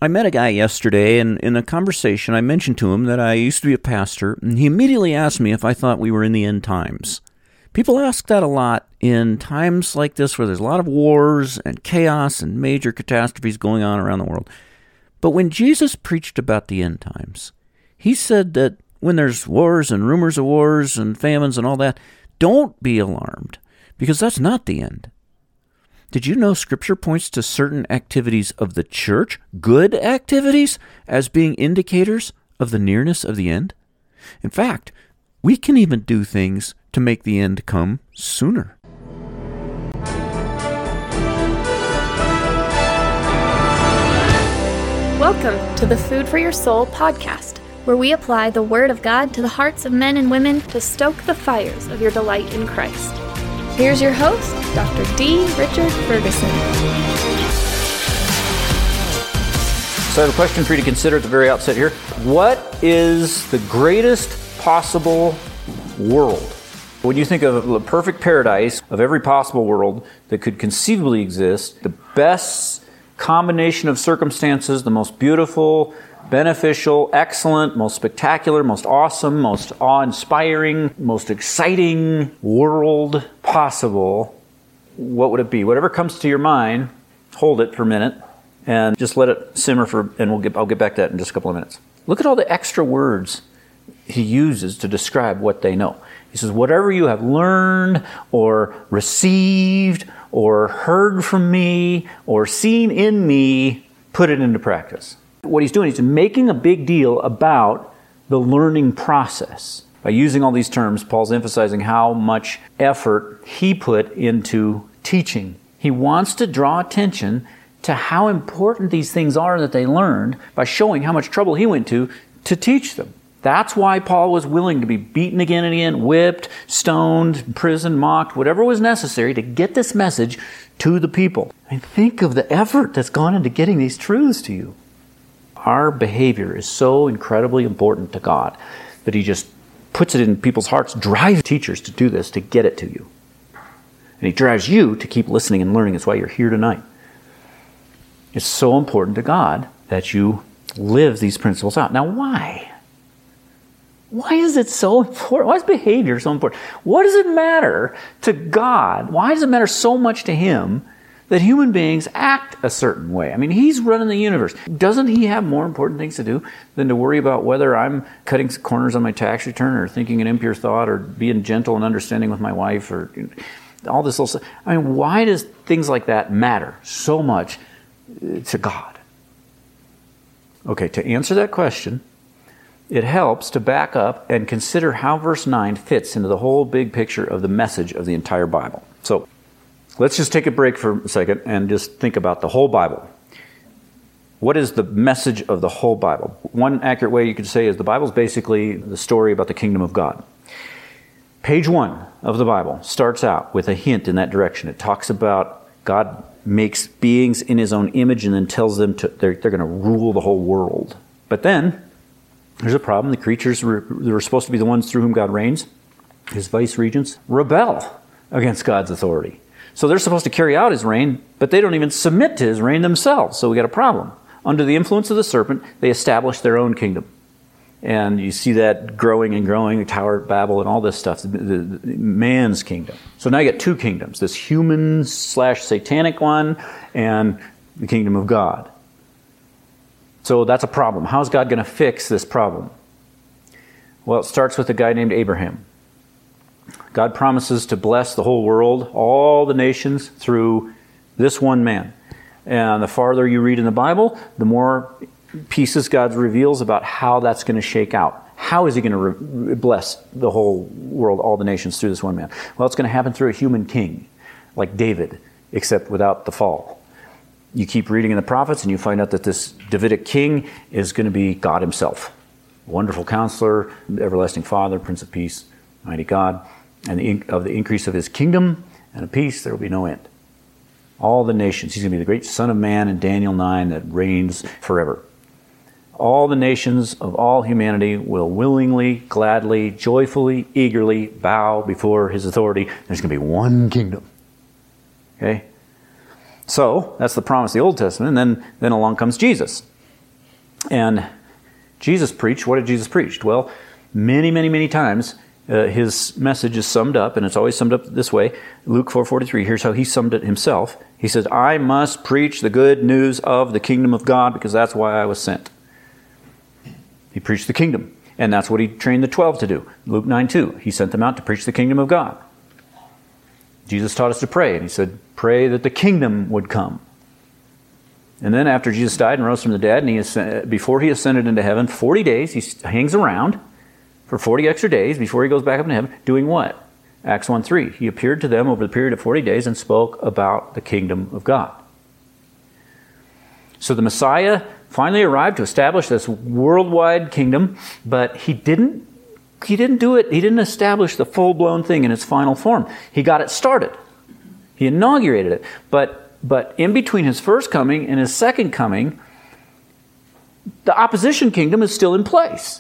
I met a guy yesterday, and in a conversation I mentioned to him that I used to be a pastor, and he immediately asked me if I thought we were in the end times. People ask that a lot in times like this where there's a lot of wars and chaos and major catastrophes going on around the world. But when Jesus preached about the end times, he said that when there's wars and rumors of wars and famines and all that, don't be alarmed, because that's not the end. Did you know Scripture points to certain activities of the church, good activities, as being indicators of the nearness of the end? In fact, we can even do things to make the end come sooner. Welcome to the Food for Your Soul podcast, where we apply the Word of God to the hearts of men and women to stoke the fires of your delight in Christ. Here's your host, Dr. D. Richard Ferguson. So I have a question for you to consider at the very outset here. What is the greatest possible world? When you think of a perfect paradise of every possible world that could conceivably exist, the best combination of circumstances, the most beautiful, beneficial, excellent, most spectacular, most awesome, most awe-inspiring, most exciting world possible, what would it be? Whatever comes to your mind, hold it for a minute and just let it simmer and I'll get back to that in just a couple of minutes. Look at all the extra words he uses to describe what they know. He says, whatever you have learned or received or heard from me or seen in me, put it into practice. What he's doing is making a big deal about the learning process. By using all these terms, Paul's emphasizing how much effort he put into teaching. He wants to draw attention to how important these things are that they learned by showing how much trouble he went to teach them. That's why Paul was willing to be beaten again and again, whipped, stoned, imprisoned, mocked, whatever was necessary to get this message to the people. I mean, think of the effort that's gone into getting these truths to you. Our behavior is so incredibly important to God that He just puts it in people's hearts, drives teachers to do this, to get it to you. And He drives you to keep listening and learning. That's why you're here tonight. It's so important to God that you live these principles out. Now, why? Why is it so important? Why is behavior so important? What does it matter to God? Why does it matter so much to Him that human beings act a certain way? I mean, He's running the universe. Doesn't He have more important things to do than to worry about whether I'm cutting corners on my tax return or thinking an impure thought or being gentle and understanding with my wife or all this little stuff? I mean, why does things like that matter so much to God? Okay, to answer that question, it helps to back up and consider how verse 9 fits into the whole big picture of the message of the entire Bible. So, let's just take a break for a second and just think about the whole Bible. What is the message of the whole Bible? One accurate way you could say is the Bible is basically the story about the kingdom of God. Page 1 of the Bible starts out with a hint in that direction. It talks about God makes beings in His own image and then tells them they're going to rule the whole world. But then there's a problem. The creatures that were supposed to be the ones through whom God reigns, His vice-regents, rebel against God's authority. So they're supposed to carry out His reign, but they don't even submit to His reign themselves. So we got a problem. Under the influence of the serpent, they establish their own kingdom. And you see that growing and growing, the Tower of Babel and all this stuff, the man's kingdom. So now you got two kingdoms, this human/satanic one and the kingdom of God. So that's a problem. How's God going to fix this problem? Well, it starts with a guy named Abraham. God promises to bless the whole world, all the nations, through this one man. And the farther you read in the Bible, the more pieces God reveals about how that's going to shake out. How is He going to bless the whole world, all the nations, through this one man? Well, it's going to happen through a human king, like David, except without the fall. You keep reading in the prophets and you find out that this Davidic king is going to be God Himself. Wonderful Counselor, Everlasting Father, Prince of Peace, Mighty God. And of the increase of His kingdom and of peace, there will be no end. All the nations. He's going to be the great Son of Man in Daniel 9 that reigns forever. All the nations of all humanity will willingly, gladly, joyfully, eagerly bow before His authority. There's going to be one kingdom. Okay? So, that's the promise of the Old Testament. And then along comes Jesus. And Jesus preached. What did Jesus preach? Well, many, many, many times his message is summed up, and it's always summed up this way. Luke 4:43, here's how he summed it himself. He says, I must preach the good news of the kingdom of God because that's why I was sent. He preached the kingdom, and that's what he trained the 12 to do. Luke 9:2, he sent them out to preach the kingdom of God. Jesus taught us to pray, and he said, pray that the kingdom would come. And then after Jesus died and rose from the dead, and before he ascended into heaven, 40 days, he hangs around for 40 extra days before he goes back up into heaven, doing what? Acts 1:3. He appeared to them over the period of 40 days and spoke about the kingdom of God. So the Messiah finally arrived to establish this worldwide kingdom, but he didn't do it. He didn't establish the full-blown thing in its final form. He got it started. He inaugurated it. But in between his first coming and his second coming, the opposition kingdom is still in place.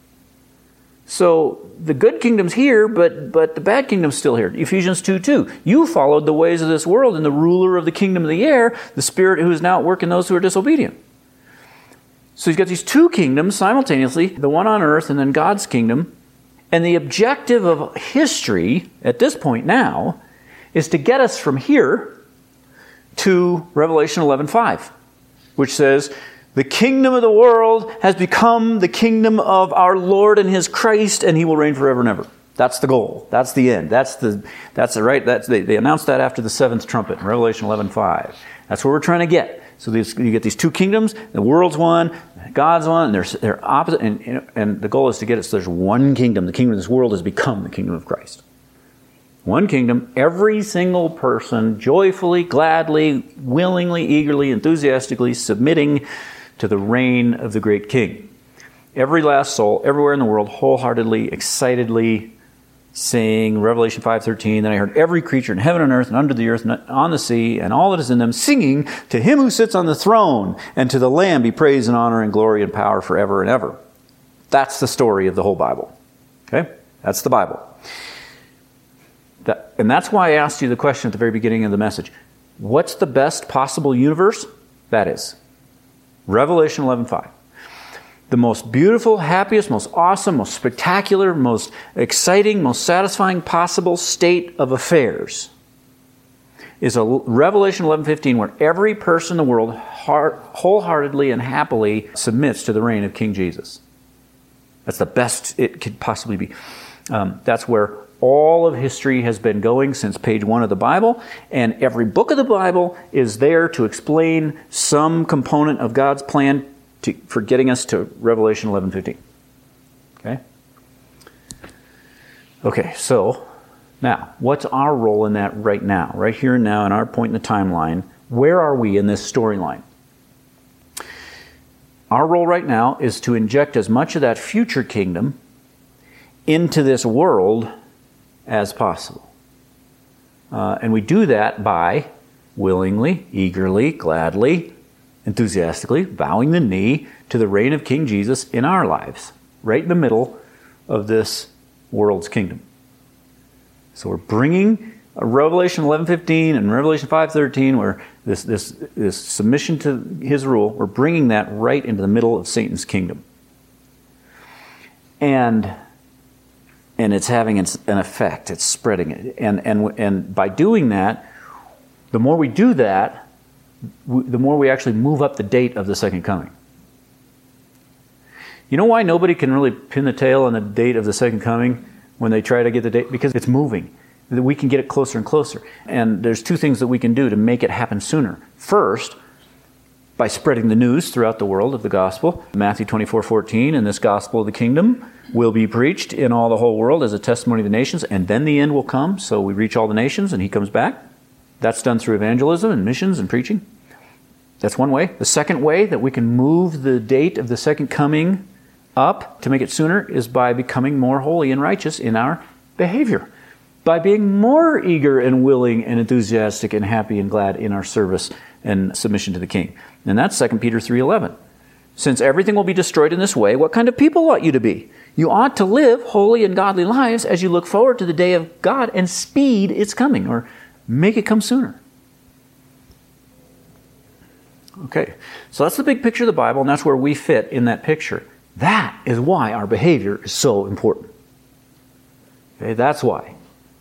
So the good kingdom's here, but the bad kingdom's still here. Ephesians 2:2. You followed the ways of this world and the ruler of the kingdom of the air, the spirit who is now at work in those who are disobedient. So he's got these two kingdoms simultaneously, the one on earth and then God's kingdom. And the objective of history at this point now is to get us from here to Revelation 11:5, which says, the kingdom of the world has become the kingdom of our Lord and his Christ, and he will reign forever and ever. That's the goal. That's the end. They announced that after the seventh trumpet in Revelation 11:5. That's where we're trying to get. So you get these two kingdoms, the world's one, God's one, and they're opposite, and the goal is to get it so there's one kingdom. The kingdom of this world has become the kingdom of Christ. One kingdom, every single person joyfully, gladly, willingly, eagerly, enthusiastically submitting to the reign of the great King. Every last soul, everywhere in the world, wholeheartedly, excitedly saying, Revelation 5:13, then I heard every creature in heaven and earth and under the earth and on the sea and all that is in them singing, to him who sits on the throne and to the Lamb be praise and honor and glory and power forever and ever. That's the story of the whole Bible. Okay? That's the Bible. And that's why I asked you the question at the very beginning of the message. What's the best possible universe? That is Revelation 11:5. The most beautiful, happiest, most awesome, most spectacular, most exciting, most satisfying possible state of affairs is a Revelation 11:15 where every person in the world wholeheartedly and happily submits to the reign of King Jesus. That's the best it could possibly be. That's where all of history has been going since page 1 of the Bible, and every book of the Bible is there to explain some component of God's plan for getting us to Revelation 11:15. Okay, so now, what's our role in that right now? Right here and now, in our point in the timeline, where are we in this storyline? Our role right now is to inject as much of that future kingdom into this world as possible. And we do that by willingly, eagerly, gladly, enthusiastically bowing the knee to the reign of King Jesus in our lives, right in the middle of this world's kingdom. So we're bringing Revelation 11:15 and Revelation 5:13, where this submission to his rule, we're bringing that right into the middle of Satan's kingdom. And it's having an effect. It's spreading it. And by doing that, the more we do that, the more we actually move up the date of the second coming. You know why nobody can really pin the tail on the date of the second coming when they try to get the date? Because it's moving. We can get it closer and closer. And there's two things that we can do to make it happen sooner. First, by spreading the news throughout the world of the gospel. Matthew 24:14, and this gospel of the kingdom will be preached in all the whole world as a testimony to the nations, and then the end will come, so we reach all the nations and he comes back. That's done through evangelism and missions and preaching. That's one way. The second way that we can move the date of the second coming up to make it sooner is by becoming more holy and righteous in our behavior. By being more eager and willing and enthusiastic and happy and glad in our service and submission to the King. And that's 2 Peter 3:11. Since everything will be destroyed in this way, what kind of people ought you to be? You ought to live holy and godly lives as you look forward to the day of God and speed its coming, or make it come sooner. Okay, so that's the big picture of the Bible, and that's where we fit in that picture. That is why our behavior is so important. Okay, that's why.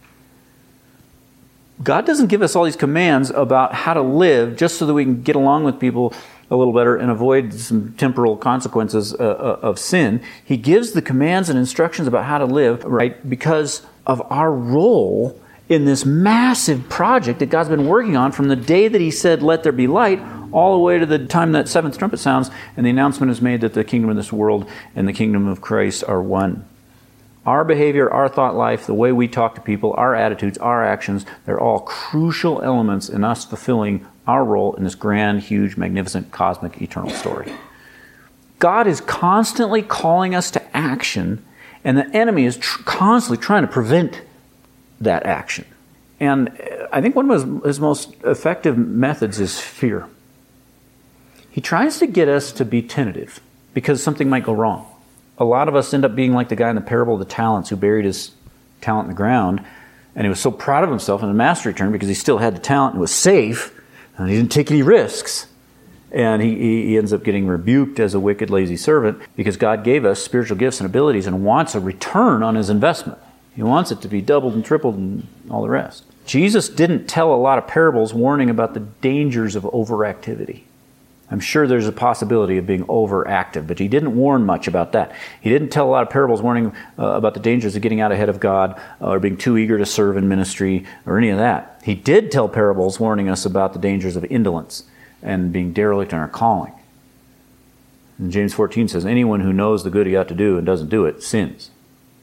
God doesn't give us all these commands about how to live just so that we can get along with people a little better and avoid some temporal consequences of sin. He gives the commands and instructions about how to live, right, because of our role in this massive project that God's been working on from the day that He said, "Let there be light," all the way to the time that seventh trumpet sounds and the announcement is made that the kingdom of this world and the kingdom of Christ are one. Our behavior, our thought life, the way we talk to people, our attitudes, our actions, they're all crucial elements in us fulfilling our role in this grand, huge, magnificent, cosmic, eternal story. God is constantly calling us to action, and the enemy is constantly trying to prevent that action. And I think one of his most effective methods is fear. He tries to get us to be tentative because something might go wrong. A lot of us end up being like the guy in the parable of the talents who buried his talent in the ground, and he was so proud of himself in the master return because he still had the talent and was safe, and he didn't take any risks. And he ends up getting rebuked as a wicked, lazy servant because God gave us spiritual gifts and abilities and wants a return on His investment. He wants it to be doubled and tripled and all the rest. Jesus didn't tell a lot of parables warning about the dangers of overactivity. I'm sure there's a possibility of being overactive, but He didn't warn much about that. He didn't tell a lot of parables warning about the dangers of getting out ahead of God or being too eager to serve in ministry or any of that. He did tell parables warning us about the dangers of indolence and being derelict in our calling. And James 14 says, anyone who knows the good he ought to do and doesn't do it sins.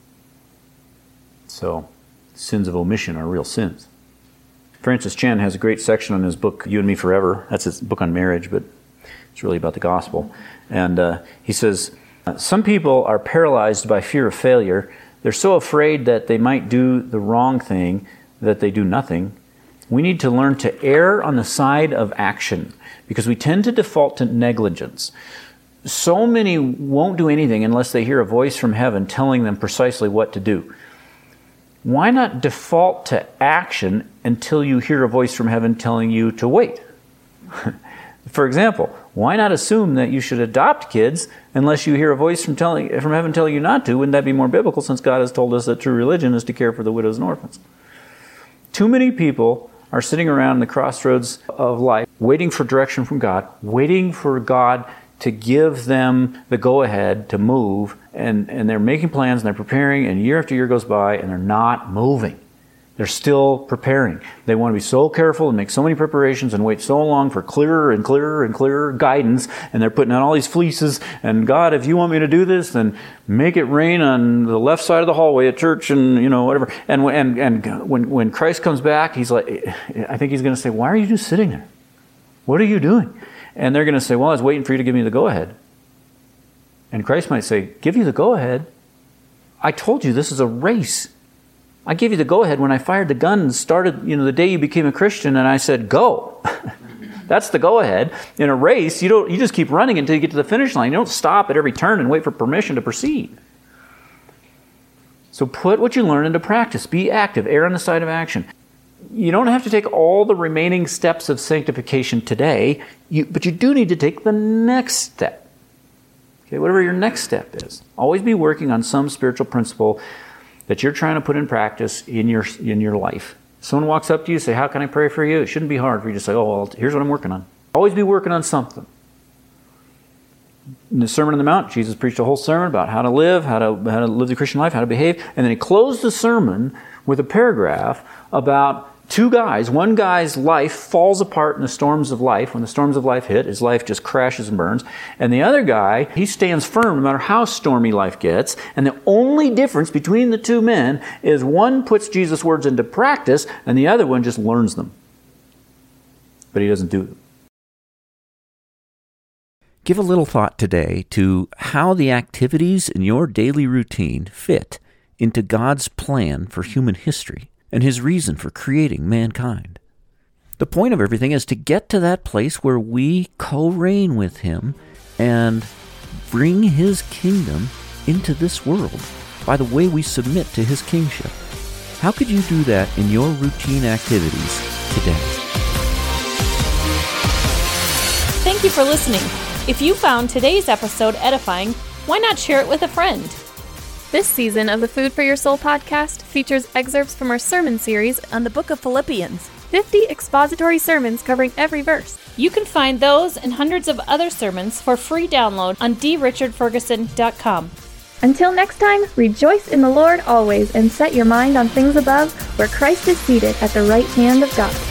So, sins of omission are real sins. Francis Chan has a great section on his book, You and Me Forever. That's his book on marriage, but it's really about the gospel. And he says, some people are paralyzed by fear of failure. They're so afraid that they might do the wrong thing that they do nothing. We need to learn to err on the side of action because we tend to default to negligence. So many won't do anything unless they hear a voice from heaven telling them precisely what to do. Why not default to action until you hear a voice from heaven telling you to wait? For example, why not assume that you should adopt kids unless you hear a voice from heaven telling you not to? Wouldn't that be more biblical since God has told us that true religion is to care for the widows and orphans? Too many people are sitting around the crossroads of life waiting for direction from God, waiting for God to give them the go-ahead to move, and they're making plans and they're preparing, and year after year goes by and they're not moving. They're still preparing. They want to be so careful and make so many preparations and wait so long for clearer and clearer and clearer guidance, and they're putting out all these fleeces, and God, if you want me to do this, then make it rain on the left side of the hallway at church and, whatever. And when Christ comes back, He's like, I think He's going to say, why are you just sitting there? What are you doing? And they're going to say, well, I was waiting for you to give me the go-ahead. And Christ might say, give you the go-ahead? I told you this is a race. I gave you the go-ahead when I fired the gun and started, the day you became a Christian, and I said, go. That's the go-ahead. In a race, you just keep running until you get to the finish line. You don't stop at every turn and wait for permission to proceed. So put what you learn into practice. Be active. Err on the side of action. You don't have to take all the remaining steps of sanctification today, but you do need to take the next step. Okay, whatever your next step is. Always be working on some spiritual principle that you're trying to put in practice in your life. Someone walks up to you and say, how can I pray for you? It shouldn't be hard for you to say, oh, well, here's what I'm working on. Always be working on something. In the Sermon on the Mount, Jesus preached a whole sermon about how to live, how to live the Christian life, how to behave, and then He closed the sermon with a paragraph about two guys. One guy's life falls apart in the storms of life. When the storms of life hit, his life just crashes and burns. And the other guy, he stands firm no matter how stormy life gets. And the only difference between the two men is one puts Jesus' words into practice and the other one just learns them. But he doesn't do them. Give a little thought today to how the activities in your daily routine fit into God's plan for human history and His reason for creating mankind. The point of everything is to get to that place where we co-reign with Him and bring His kingdom into this world by the way we submit to His kingship. How could you do that in your routine activities today? thank you for listening. If you found today's episode edifying, why not share it with a friend? This season of the Food for Your Soul podcast features excerpts from our sermon series on the book of Philippians, 50 expository sermons covering every verse. You can find those and hundreds of other sermons for free download on drichardferguson.com. Until next time, rejoice in the Lord always and set your mind on things above, where Christ is seated at the right hand of God.